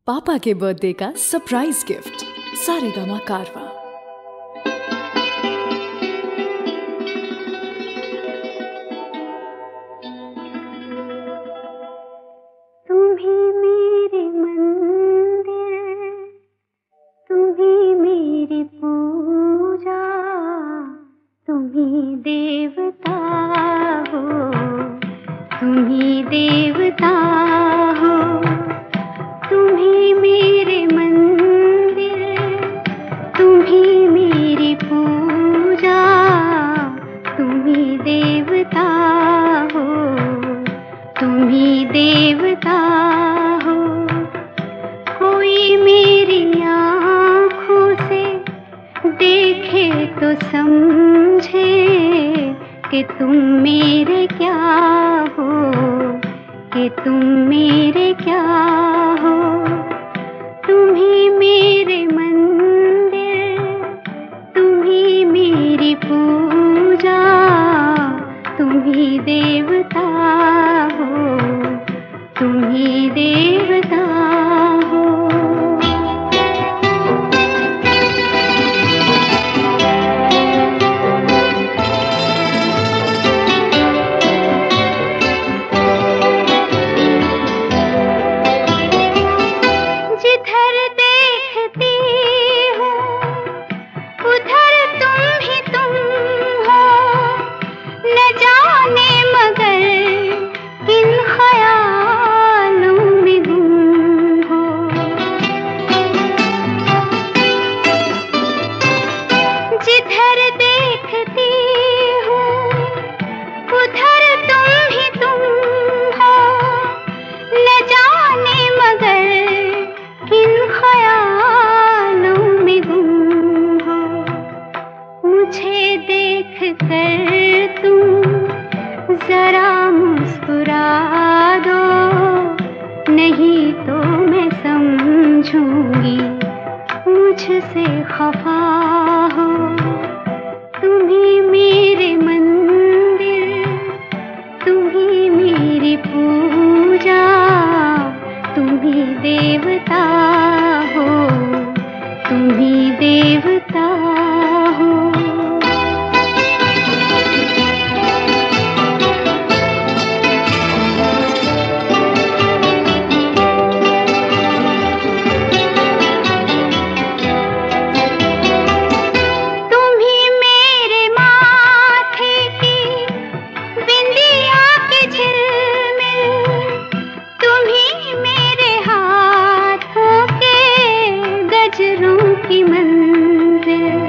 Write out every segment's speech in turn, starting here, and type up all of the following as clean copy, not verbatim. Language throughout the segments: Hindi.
पापा के बर्थडे का सरप्राइज गिफ्ट सारेगामा कारवा। तुम ही मेरे मंदिर, तुम ही मेरी पूजा, तुम ही देवता हो, तुम ही देवता हो। तुम ही मेरे मंदिर, तुम ही मेरी पूजा, तुम ही देवता हो, तुम ही देवता हो। कोई मेरी आँखों से देखे तो समझे कि तुम मेरे क्या हो, कि तुम मेरे क्या हो। तुम ही मेरे मंदिर, तुम ही मेरी पूजा, तुम ही देवता हो, तुम ही देवता हो। जिधर देखती हूँ उधर तुम ही तुम हो, न जाने मगर किन ख्यालों में गुम हो। जिधर देखती हूँ उधर तुम ही तुम हो, न जाने मगर किन ख्यालों में गुम हो। मुझे देख कर तुम जरा मुस्कुरा दो, नहीं तो मैं समझूंगी मुझसे खफा हो। तुम ही मेरे मंदिर, तुम ही मेरी पूजा, तुम ही देवता हो, तुम ही देवता हो। तुम ही मेरे माथे की बिंदिया के झिलमिल, तुम ही मेरे हाथों के गजरों की मंजिल।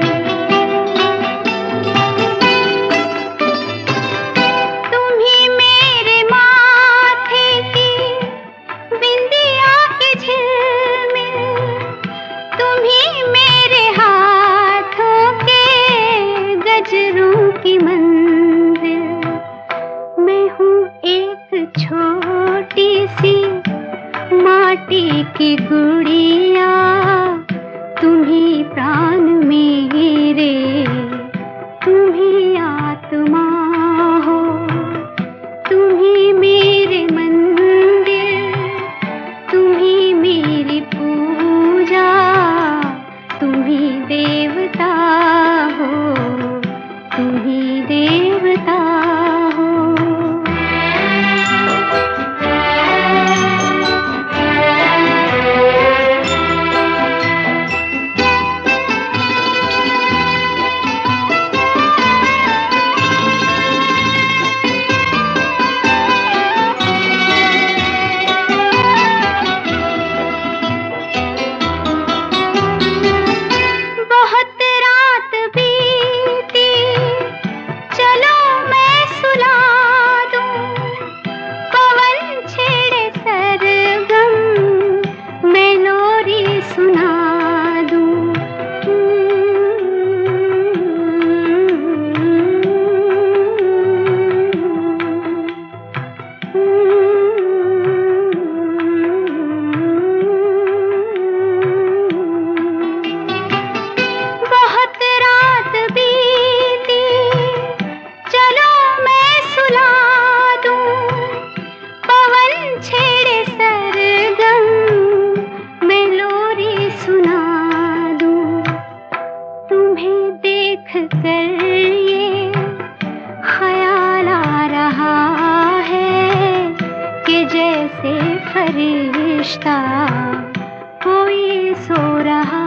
तुम ही मेरे माथे की बिंदिया के झिलमिल, तुम ही मेरे हाथों के गजरों की मंजिल। मैं हूँ एक छोटी सी माटी की गुड़िया, तुम ही प्राण मेरे, तुम ही आत्मा हो। तुम ही मेरे मंदिर, तुम ही मेरी पूजा, तुम ही देवता हो, तुम ही देवता हो। कोई सो रहा